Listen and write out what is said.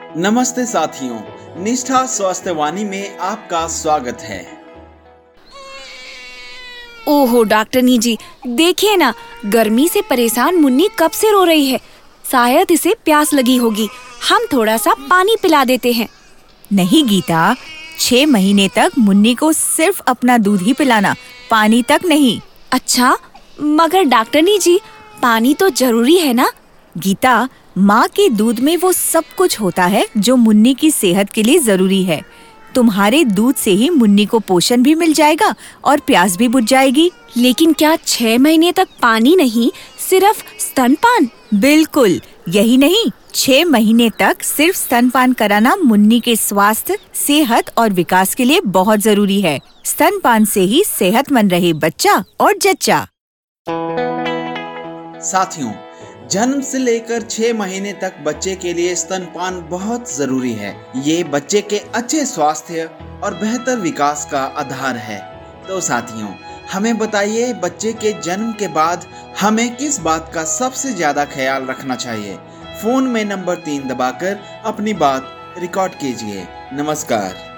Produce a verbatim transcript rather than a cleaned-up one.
नमस्ते साथियों, निष्ठा स्वास्थ्य वाणी में आपका स्वागत है। ओहो डॉक्टरनी जी, देखिए ना, गर्मी से परेशान मुन्नी कब से रो रही है। शायद इसे प्यास लगी होगी। हम थोड़ा सा पानी पिला देते हैं। नहीं गीता, छह महीने तक मुन्नी को सिर्फ अपना दूध ही पिलाना, पानी तक नहीं। अच्छा, मगर डॉक्टरनी जी, पानी तो जरूरी है ना? गीता, माँ के दूध में वो सब कुछ होता है जो मुन्नी की सेहत के लिए जरूरी है। तुम्हारे दूध से ही मुन्नी को पोषण भी मिल जाएगा और प्यास भी बुझ जाएगी। लेकिन क्या छह महीने तक पानी नहीं, सिर्फ स्तनपान? बिल्कुल, यही नहीं, छह महीने तक सिर्फ स्तनपान कराना मुन्नी के स्वास्थ्य, सेहत और विकास के लिए बहुत जरूरी है। स्तनपान से ही सेहतमंद रहे बच्चा और जच्चा। साथियों, जन्म से लेकर छह महीने तक बच्चे के लिए स्तनपान बहुत जरूरी है। ये बच्चे के अच्छे स्वास्थ्य और बेहतर विकास का आधार है। तो साथियों, हमें बताइए, बच्चे के जन्म के बाद हमें किस बात का सबसे ज्यादा ख्याल रखना चाहिए? फोन में नंबर तीन दबाकर अपनी बात रिकॉर्ड कीजिए। नमस्कार।